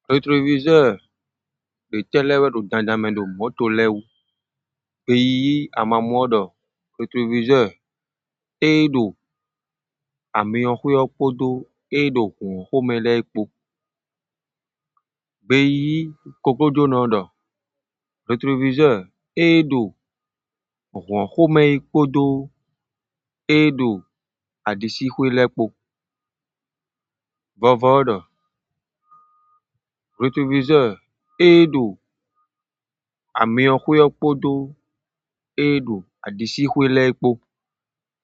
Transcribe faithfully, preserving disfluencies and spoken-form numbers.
Rétroviseur ɖe te le ɖo dandame ɖo moto le wu. Peyi amamoɖo rétroviseur e ɖo ameyoxoyo kpodo e ɖo huxome le kpo. Beyi kokodzono ɖo rétroviseur e ɖo huxome kpodo e ɖo adisixoe le kpo. Vovo ɖo rétroviseur e ɖo ameyoxoyo kpodo e ɖo adisixoe le kpo.